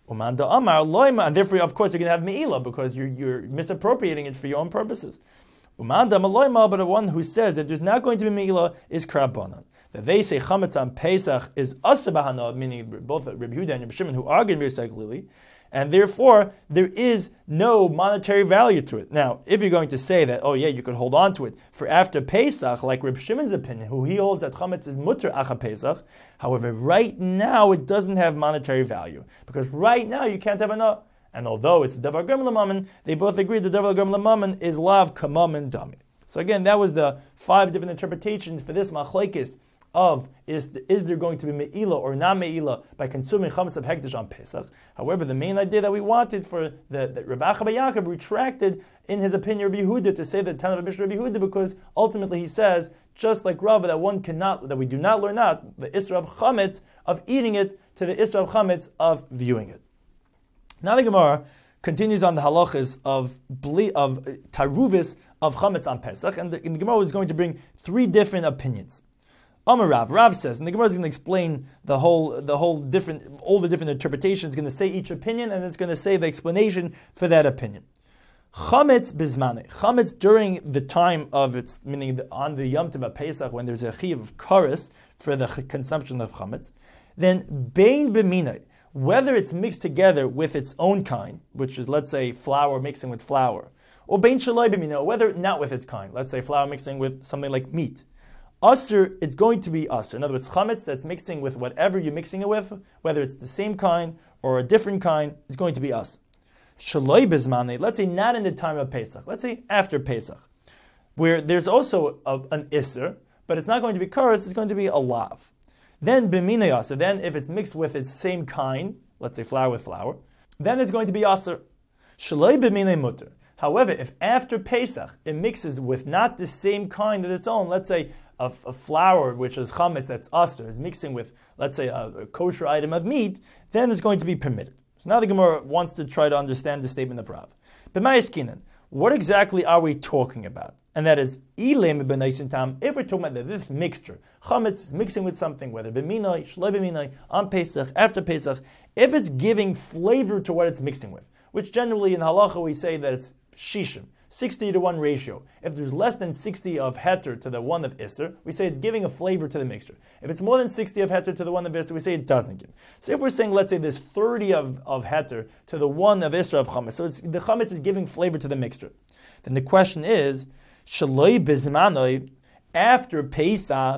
Speaker 1: And therefore, of course, you're going to have me'ilah because you're, you're misappropriating it for your own purposes. But the one who says that there's not going to be me'ilah is krabbanan. That they say chametz on Pesach is asur b'hana, meaning both Rabbi Yehuda and Rabbi Shimon, who argue Rabbi Yisrael Glili, and therefore there is no monetary value to it. Now, if you're going to say that, oh yeah, you could hold on to it for after Pesach, like Rabbi Shimon's opinion, who he holds that chametz is mutter acha Pesach, however, right now it doesn't have monetary value, because right now you can't have enough. And although it's davar germ l'mammon, they both agree that davar germ l'mammon is lav kamam and dami. So again, that was the five different interpretations for this machlekes of is, is there going to be me'ilah or not me'ilah by consuming chametz of hektish on Pesach. However, the main idea that we wanted for the, the Rav Acha Yaakov retracted in his opinion Rabbi Yehuda to say that Tana of Mishnah Rabbi Yehuda, because ultimately he says, just like Rav, that one cannot, that we do not learn out the isra of chametz of eating it to the isra of chametz of viewing it. Now the Gemara continues on the halachas of ble- of uh, taruvis of chametz on Pesach, and the, and the Gemara is going to bring three different opinions. Amar Rav, Rav says, and the Gemara is going to explain the whole, the whole different, all the different interpretations. It's going to say each opinion, and it's going to say the explanation for that opinion. Chametz bizmane, chametz during the time of its, meaning the, on the Yom Tov Pesach, when there's a chiyuv of kares for the ch- consumption of chametz, then bein b'minay, whether it's mixed together with its own kind, which is, let's say, flour mixing with flour, or bein shaloi b'minay, whether not with its kind, let's say flour mixing with something like meat. Asur, it's going to be asur. In other words, chametz that's mixing with whatever you're mixing it with, whether it's the same kind or a different kind, is going to be asur. Shaloi bizmane, let's say not in the time of Pesach, let's say after Pesach, where there's also a, an isur, but it's not going to be kares, it's going to be a lav. Then b'minei asur, then if it's mixed with its same kind, let's say flour with flour, then it's going to be asur. Shaloi b'minei mutter. However, if after Pesach it mixes with not the same kind of its own, let's say a, a flour which is chametz that's asur is mixing with, let's say, a, a kosher item of meat, then it's going to be permitted. So now the Gemara wants to try to understand the statement of Rav. B'mayiskinan, what exactly are we talking about? And that is, if we're talking about this mixture, chametz is mixing with something, whether b'minai, shloi b'minai, on Pesach, after Pesach, if it's giving flavor to what it's mixing with, which generally in halacha we say that it's shishim, sixty to one ratio. If there's less than sixty of heter to the one of isser, we say it's giving a flavor to the mixture. If it's more than sixty of heter to the one of isser, we say it doesn't give. So if we're saying, let's say there's thirty of, of heter to the one of isser of chametz, so it's, the chametz is giving flavor to the mixture. Then the question is, shaloi bizmanoi, after Pesach,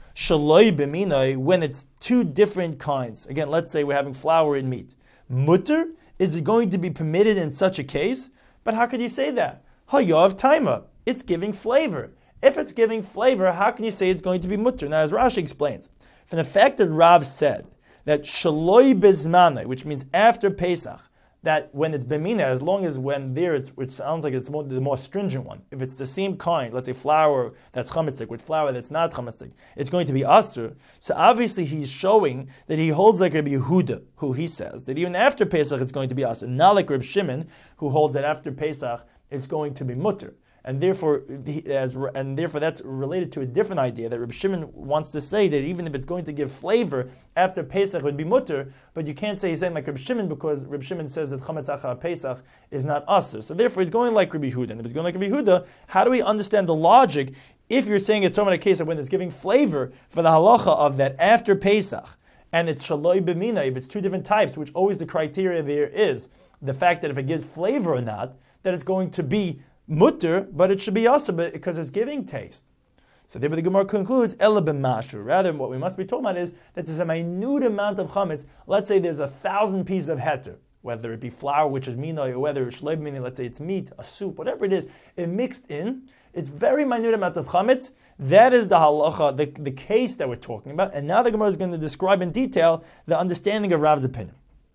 Speaker 1: Shaloi b'minoi, when it's two different kinds. Again, let's say we're having flour and meat. Mutter, is it going to be permitted in such a case? But how could you say that? Hayav taima, it's giving flavor. If it's giving flavor, how can you say it's going to be mutter? Now, as Rashi explains, from the fact that Rav said that shaloi bizmanai, which means after Pesach, that when it's bemina, as long as when there, it's, which sounds like it's more, the more stringent one. If it's the same kind, let's say flour that's chametzik with flour that's not chametzik, it's going to be asur. So obviously he's showing that he holds like Rabbi Yehuda, who he says that even after Pesach it's going to be asur, not like Reb Shimon, who holds that after Pesach it's going to be mutter. And therefore, as, and therefore, that's related to a different idea that Reb Shimon wants to say that even if it's going to give flavor after Pesach, it would be mutter. But you can't say he's saying like Reb Shimon because Reb Shimon says that chametz achar Pesach is not asur. So therefore, he's going like Rabbi Yehuda. And if he's going like Rabbi Yehuda, how do we understand the logic if you're saying it's talking about a case of when it's giving flavor for the halacha of that after Pesach, and it's shaloi b'mina, if it's two different types, which always the criteria there is the fact that if it gives flavor or not, that it's going to be mutter, but it should be asur because it's giving taste. So therefore the Gemara concludes, Ela b'mashu. Rather, what we must be talking about is that there's a minute amount of chametz. Let's say there's a thousand pieces of heter, whether it be flour, which is minoi, or whether it's shleib minoi, let's say it's meat, a soup, whatever it is, it mixed in. It's very minute amount of chametz. That is the halacha, the, the case that we're talking about. And now the Gemara is going to describe in detail the understanding of Rav's opinion.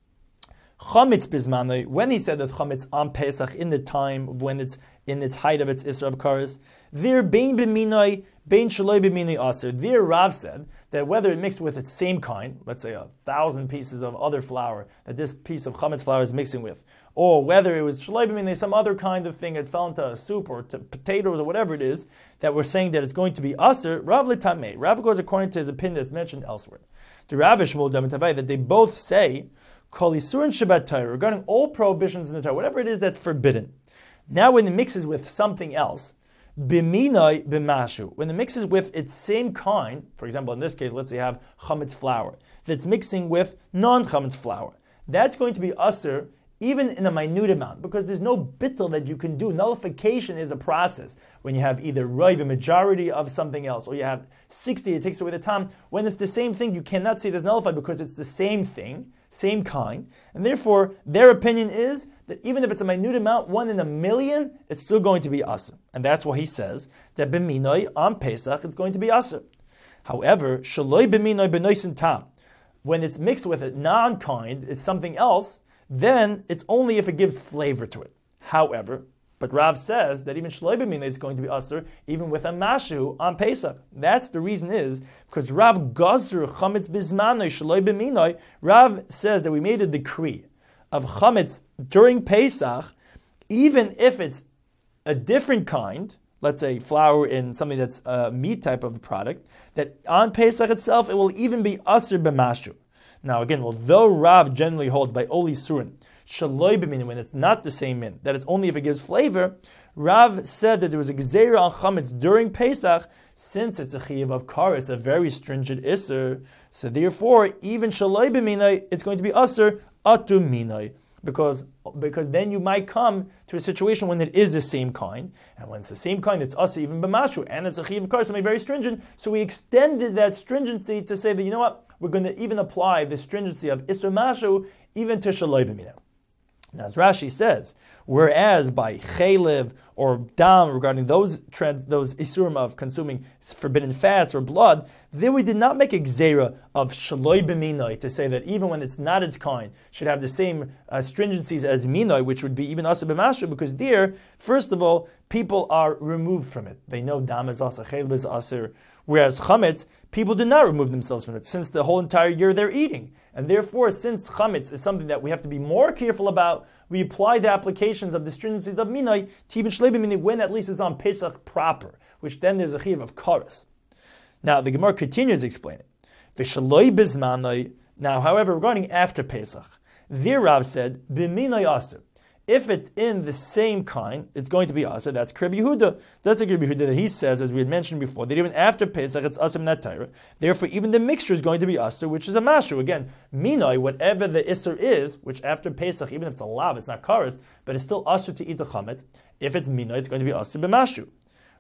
Speaker 1: Chametz bizmanoi, when he said that chametz on Pesach in the time when it's in its height of its Isra of Kares, there bein b'minoi, bein shaloi b'minoi aser. There Rav said that whether it mixed with its same kind, let's say a thousand pieces of other flour that this piece of chametz flour is mixing with, or whether it was shaloi b'minoi, some other kind of thing, it fell into a soup or to potatoes or whatever it is, that we're saying that it's going to be aser, Rav l'tamei. Rav goes according to his opinion that's mentioned elsewhere. The Rav Shmuel Damitavai, that they both say, Kol Yisurin Shabbat Torah, regarding all prohibitions in the Torah, whatever it is that's forbidden. Now when it mixes with something else, Biminoi b'mashu, when it mixes with its same kind, for example in this case, let's say you have chametz flour, that's mixing with non-chametz flour, that's going to be asur even in a minute amount, because there's no bittul that you can do. Nullification is a process. When you have either rive, a majority of something else, or you have sixty, it takes away the time. When it's the same thing, you cannot say it as nullified because it's the same thing, same kind. And therefore, their opinion is that even if it's a minute amount, one in a million, it's still going to be asur. And that's why he says that b'minoi on Pesach, it's going to be asur. However, shaloi b'minoi b'noisin tam, when it's mixed with a non-kind, it's something else, then it's only if it gives flavor to it. However, but Rav says that even shaloi b'minoi is going to be asur, even with a mashu on Pesach. That's the reason is because Rav gazur chametz bizmanoi shaloi b'minoi. Rav says that we made a decree of chametz during Pesach, even if it's a different kind, let's say flour in something that's a meat type of product, that on Pesach itself it will even be asur b'mashu. Now again, although Rav generally holds by Oli Surin, Shaloi b'min, when it's not the same min, that it's only if it gives flavor, Rav said that there was a gzeira on chametz during Pesach, since it's a chiyuv of kares, a very stringent iser. So therefore, even Shaloi b'minai, it's going to be asur atu minai. Because, because then you might come to a situation when it is the same kind, and when it's the same kind, it's asur even b'mashu, and it's a chiyuv of kares, something very stringent. So we extended that stringency to say that, you know what, we're going to even apply the stringency of Isra Mashu even to Shaloi b'minah. Now, as Rashi says, whereas by Chaylev or Dam, regarding those trends, those Isurim of consuming forbidden fats or blood, there we did not make a Gzeira of Shaloi b'minoi to say that even when it's not its kind, should have the same uh, stringencies as Minoi, which would be even Asur b'mashu, because there, first of all, people are removed from it. They know Dam is Asur, Chaylev is Asur. Whereas chametz, people do not remove themselves from it, since the whole entire year they're eating. And therefore, since chametz is something that we have to be more careful about, we apply the applications of the stringency of minai to even shlei b'minai when at least it's on Pesach proper, which then there's a chiyuv of kares. Now, the Gemara continues explaining. V'shaloi bizmanai. Now, however, regarding after Pesach, there Rav said, b'minai asur. If it's in the same kind, it's going to be asur. That's Rabbi Yehuda. That's a Rabbi Yehuda that he says, as we had mentioned before, that even after Pesach, it's asur not Torah. Therefore, even the mixture is going to be asur, which is a mashu. Again, minoi, whatever the isur is, which after Pesach, even if it's a lav, it's not kares, but it's still asur to eat the chametz. If it's minoi, it's going to be asur b'mashu.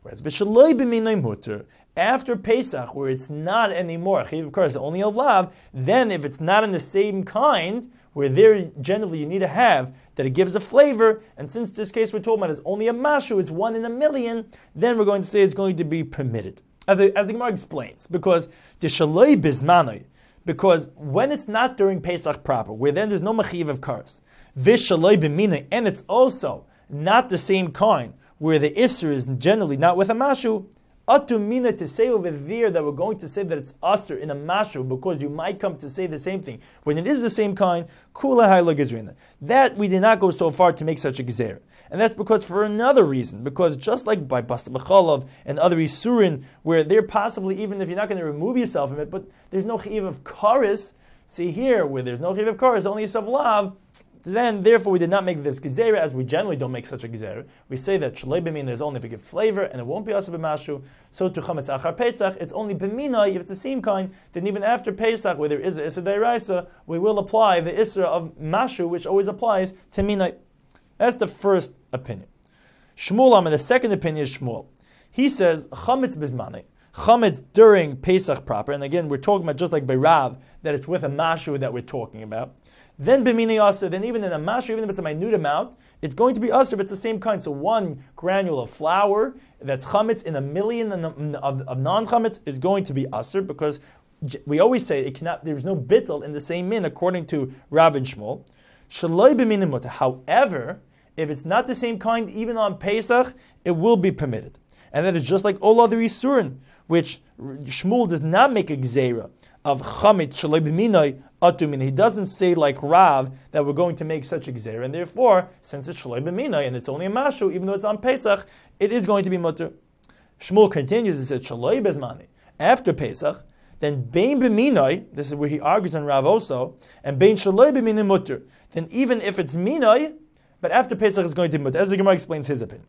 Speaker 1: Whereas b'shaloi b'minoi mutter, after Pesach, where it's not anymore, of course, only a lav, then if it's not in the same kind, where there generally you need to have that it gives a flavor, and since this case we're talking about is only a mashu, it's one in a million, then we're going to say it's going to be permitted. As the, as the Gemara explains, because the shaloi bizmanoi, because when it's not during Pesach proper, where then there's no machiv of kares, vish shaloi b'minoi, and it's also not the same kind, where the isser is generally not with a mashu, atu mina, to say over there that we're going to say that it's aser in a mashu, because you might come to say the same thing when it is the same kind, kula hayla gezrina. That we did not go so far to make such a gezer. And that's because for another reason, because just like by bas b'chalav and other isurin, where they're possibly, even if you're not going to remove yourself from it, but there's no chiv of karis, see here, where there's no chiv of karis, only yisaf lav, then, therefore, we did not make this gezerah, as we generally don't make such a gezerah. We say that shalei b'minoi is only if it gives flavor, and it won't be also b'mashu. So to chametz achar Pesach, it's only b'minoi if it's the same kind. Then even after Pesach, where there is a issa deiraisa, we will apply the issa of mashu, which always applies to minoi. That's the first opinion. Shmuel Amar, the second opinion is Shmuel. He says chametz b'zmanoi, chametz during Pesach proper, and again we're talking about just like by Rav that it's with a mashu that we're talking about. Then b'minei aser, then even in a masher, even if it's a minute amount, it's going to be aser, but it's the same kind. So one granule of flour that's chametz in a million of, of non-chametz is going to be aser, because we always say it cannot. There's no bittul in the same min, according to Rav and Shmuel. Shaloi b'minei mutter. However, if it's not the same kind, even on Pesach, it will be permitted, and that is just like all other isurin, which Shmuel does not make a gzeira of chametz shaloi b'minoi atumin. He doesn't say like Rav that we're going to make such a gzeira, and therefore, since it's shaloi b'minoi and it's only a mashu, even though it's on Pesach, it is going to be mutter. Shmuel continues and says shaloi bezmani after Pesach. Then bein b'minoi, this is where he argues on Rav also, and bein shaloi b'minoi mutter. Then even if it's minoi, but after Pesach it's going to be mutter. As the Gemara explains his opinion.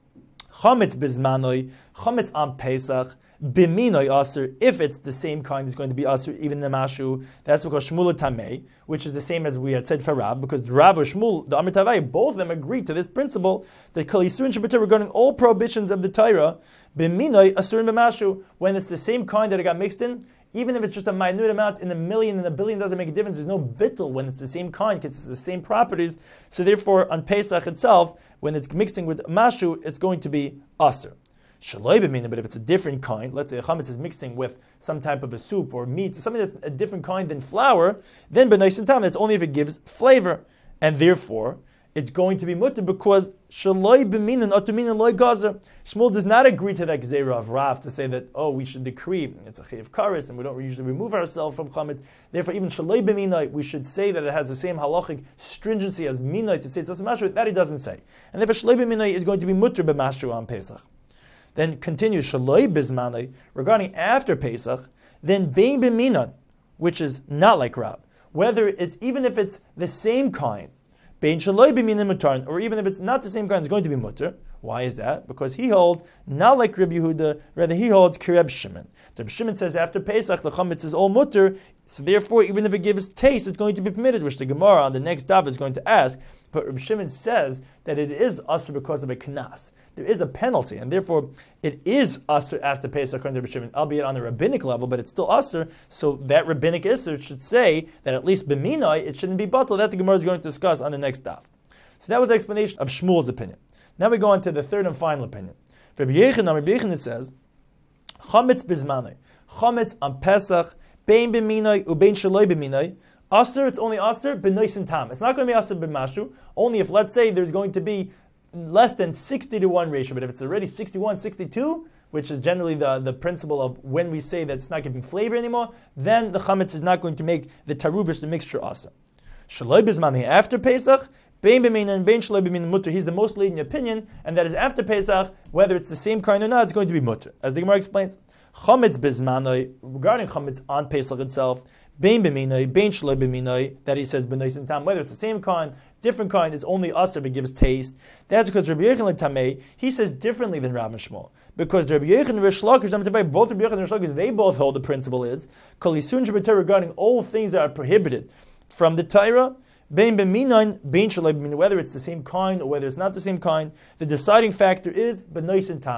Speaker 1: Chametz bezmanoi, chametz on Pesach, b'minoi aser, if it's the same kind, it's going to be aser, even the mashu. That's because Shmuel Tamei, which is the same as we had said for Rav, because Rav or Shmuel, the Amar Tavai, both of them agree to this principle that kol yisurin shabbatar regarding all prohibitions of the Torah, b'minoi aserin b'mashu, when it's the same kind that it got mixed in, even if it's just a minute amount in a million and a billion, doesn't make a difference. There's no bittul when it's the same kind because it's the same properties. So therefore, on Pesach itself, when it's mixing with mashu, it's going to be aser. Shaloi b'minoi, but if it's a different kind, let's say a chametz is mixing with some type of a soup or meat, something that's a different kind than flour, then b'nois and tam, that's only if it gives flavor. And therefore, it's going to be mutter because shaloi b'minoi atumin loy gazer. Shmuel does not agree to that gzeira of Rav to say that, oh, we should decree, it's a chiyuv kares, and we don't usually remove ourselves from chametz. Therefore, even shaloi b'minoi, we should say that it has the same halachic stringency as minoi to say it's a mashu. That he doesn't say. And therefore, shaloi b'minoi is going to be mutter b'mashu on Pesach. Then continues shaloi bizmanoi regarding after Pesach. Then bein b'minon, which is not like Rav, whether it's even if it's the same kind, bein shaloi b'minon mutar, or even if it's not the same kind, it's going to be mutter. Why is that? Because he holds not like Reb Yehuda, rather he holds Reb Shimon. Reb Shimon says after Pesach the chametz is all mutter, so therefore even if it gives taste, it's going to be permitted, which the Gemara on the next daf is going to ask. But Reb Shimon says that it is asur because of a knas. There is a penalty, and therefore it is asur after Pesach according to Reb Shimon, albeit on a rabbinic level, but it's still asur. So that rabbinic isur should say that at least b'minoi it shouldn't be batal. That the Gemara is going to discuss on the next daf. So that was the explanation of Shmuel's opinion. Now we go on to the third and final opinion. Rabbi Yechanan, Rabbi Yechanan says, chametz bizmanoi, chametz on Pesach, bein b'minoi ubein shaloi b'minoi. Aser, it's only aser b'nois and tam. It's not going to be aser b'mashu. Only if, let's say, there's going to be less than sixty to one ratio. But if it's already sixty-one, sixty-two, which is generally the, the principle of when we say that it's not giving flavor anymore, then the chametz is not going to make the tarubish, the mixture, aser. Shaloi bizmanoi after Pesach, bein b'minoi and bein shaloi b'minoi mutter. He's the most leading opinion, and that is after Pesach, whether it's the same kind or not, it's going to be mutter. As the Gemara explains, chametz bizmanoi, regarding chametz on Pesach itself, bein b'minoi, bein shaloi b'minoi, that he says b'nois and tam, whether it's the same kind, different kind, is only aser if it gives taste. That's because Rabbi Yechanan Tamei, he says differently than Rav and Shmuel. Because Rabbi Yechanan and Rish Lakish, both Rabbi Yechanan and Rish Lakish, they both hold the principle is kol yisun shabbatar regarding all things that are prohibited from the Torah, bein b'minon, bein shaloi b'minoi, whether it's the same kind or whether it's not the same kind, the deciding factor is b'nois and tam.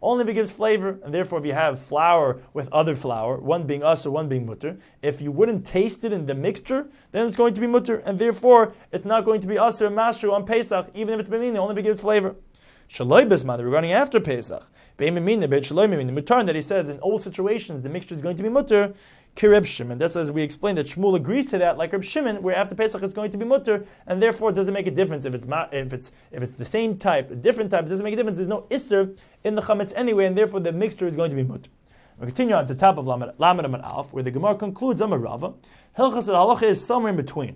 Speaker 1: only if it gives flavor. And therefore, if you have flour with other flour, one being us or one being mutter, if you wouldn't taste it in the mixture, then it's going to be mutter. And therefore, it's not going to be us or mashu on Pesach, even if it's bemina, only if it gives flavor. Shaloi bisman, regarding after Pesach, the that he says in all situations the mixture is going to be mutter, Kireb Shimon. That's as we explained that Shmuel agrees to that, like Reb Shimon, where after Pesach it's going to be mutter, and therefore it doesn't make a difference if it's ma- if it's if it's the same type, a different type. It doesn't make a difference. There's no isser in the chametz anyway, and therefore the mixture is going to be mutter. We continue on to the top of Lamed Amud Alf, where the Gemara concludes Amar Rava. Hilchas halacha is somewhere in between.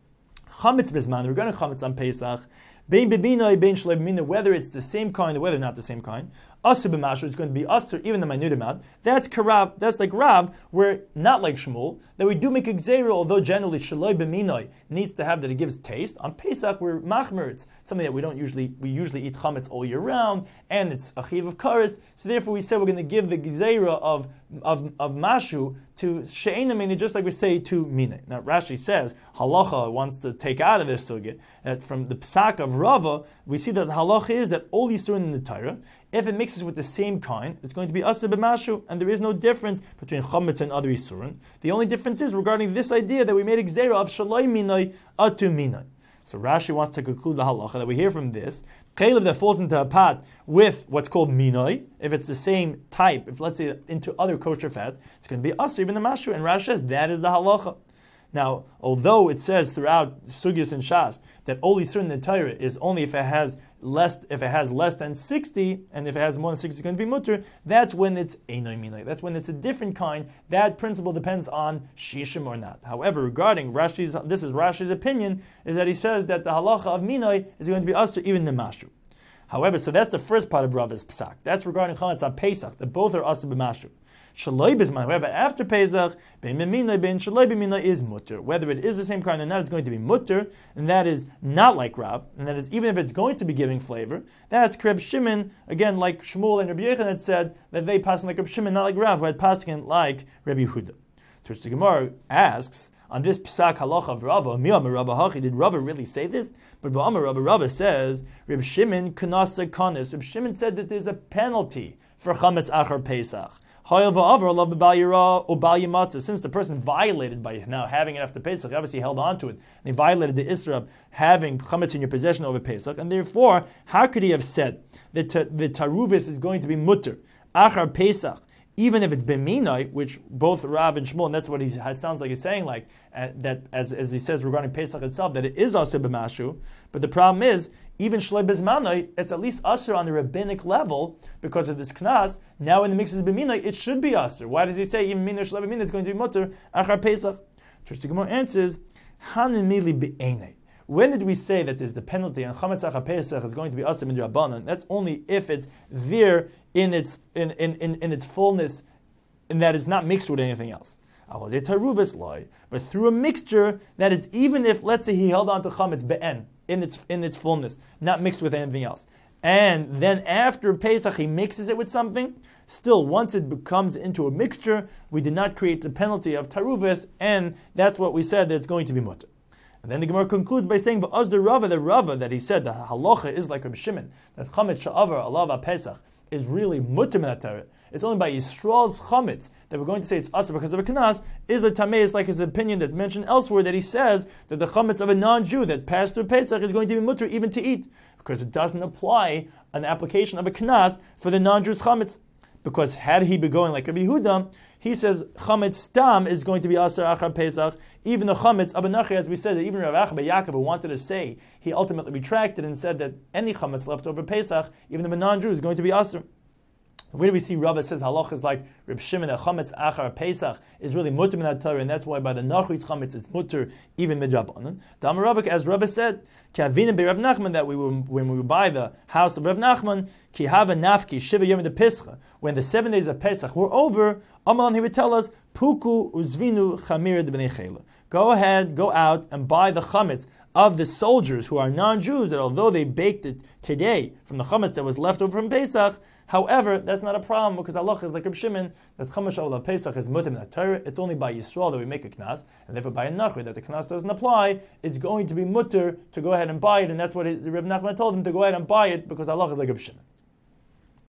Speaker 1: Chametz bisman, regarding chametz on Pesach, bein bebinai, bein shlei b'mina, whether it's the same kind or whether not the same kind. Asur b'mashu, it's going to be asur, even the minute amount. That's karav, that's like Rav, where not like Shmuel, that we do make a gzeira, although generally shaloi b'minoi needs to have that it gives taste. On Pesach, we're machmer, it's something that we don't usually, we usually eat chametz all year round, and it's a chiv of kares, so therefore we say we're going to give the gzeira of, of, of mashu to she'ena mina, just like we say to mina. Now Rashi says, halacha wants to take out of this sugya, that from the psak of Rava, we see that the halacha is that all Yisurin in the Torah, if it mixes with the same kind, it's going to be asur b'mashu, and there is no difference between chametz and other isurin. The only difference is regarding this idea that we made a gzeira of shaloi minoi atu minoi. So Rashi wants to conclude the halacha that we hear from this. Chaylev that falls into a pot with what's called minoi, if it's the same type, if let's say into other kosher fats, it's going to be asur even the mashu, and Rashi says that is the halacha. Now, although it says throughout Sugyas and Shas that only certain the Torah is only if it has less if it has less than sixty, and if it has more than sixty, it's going to be mutter. That's when it's einoi minoi. That's when it's a different kind. That principle depends on shishim or not. However, regarding Rashi's, this is Rashi's opinion, is that he says that the halacha of minoi is going to be asur even the mashu. However, so that's the first part of Rava's psak. That's regarding chametz on Pesach, that both are asur b'mashu. Shaloi bisman, however, after Pesach, bein b'minoi, bein shaloi b'minoi is mutter. Whether it is the same kind or not, it's going to be mutter, and that is not like Rav, and that is even if it's going to be giving flavor, that's Reb Shimon, again, like Shmuel and Rabbi Yechon had said, that they pass like Reb Shimon, not like Rav, who had passed like Rabbi Yehuda. To which the Gemara asks, on this psak halacha of Rava, miyam Rava hachi, did Rava really say this? But Ba'amar Rava, Rava says, Reb Shimon kanasa kanis. Reb Shimon said that there's a penalty for chametz achar Pesach. Since the person violated by now having it after Pesach, obviously held on to it, and he violated the Isra of having chametz in your possession over Pesach, and therefore, how could he have said that the taruvis is going to be mutter achar Pesach, even if it's b'minai, which both Rav and Shmuel, and that's what he it sounds like he's saying, like uh, that as as he says regarding Pesach itself, that it is asur b'mashu. But the problem is, even shloi b'zmanai, it's at least asur on the rabbinic level because of this knas. Now when the mix is b'minai, it should be asur. Why does he say even minai shloi b'minai is going to be mutter achar Pesach? Which the Gemara answers, hanimili b'einai. When did we say that there's the penalty on chametz achar Pesach is going to be asur midrabanan? That's only if it's there in its in, in, in, in its fullness, and that is not mixed with anything else. But through a mixture, that is even if, let's say, he held on to chametz be'en, in its in its fullness, not mixed with anything else. And then after Pesach, he mixes it with something, still, once it becomes into a mixture, we did not create the penalty of tarubis, and that's what we said that it's going to be mutter. And then the Gemara concludes by saying, "V'az the Rava, the Rava that he said the halacha is like Reb Shimon, that chametz sha'avar alav Pesach is really mutter min Torah. It's only by Yisrael's chametz that we're going to say it's asur because of a knas, is the tamei, is like his opinion that's mentioned elsewhere, that he says that the chametz of a non-Jew that passed through Pesach is going to be mutter even to eat, because it doesn't apply an application of a knas for the non-Jew's chametz. Because had he been going like Rabbi Yehuda, he says chametz stam is going to be asur achar Pesach, even the chametz of a nachri, as we said, that even Rav Acha Yaakov, who wanted to say, he ultimately retracted and said that any chametz left over Pesach, even the non-Jew, is going to be asur. Where do we see Rava says halach is like Reb Shimon, that chametz achar Pesach is really mutter min Torah, and that's why by the nachri's chametz is mutter even midrabanan. The Amar Rava, as Rava said, ki avina be Rav Nachman, that we were when we were by the house of Rav Nachman, ki hava nafki shiva yom de Pesach, when the seven days of Pesach were over, Amalan, he would tell us, puku uzvinu chamir de bnei chela. Go ahead, go out and buy the chametz of the soldiers who are non-Jews, that although they baked it today from the chametz that was left over from Pesach, however, that's not a problem because Allah is like Reb Shimon, that chametz of Pesach is mutter min Torah. It's only by Yisrael that we make a knas, and therefore by a nachri that the knas doesn't apply, it's going to be mutter to go ahead and buy it, and that's what it, Reb Nachman told him to go ahead and buy it because Allah is like Reb Shimon.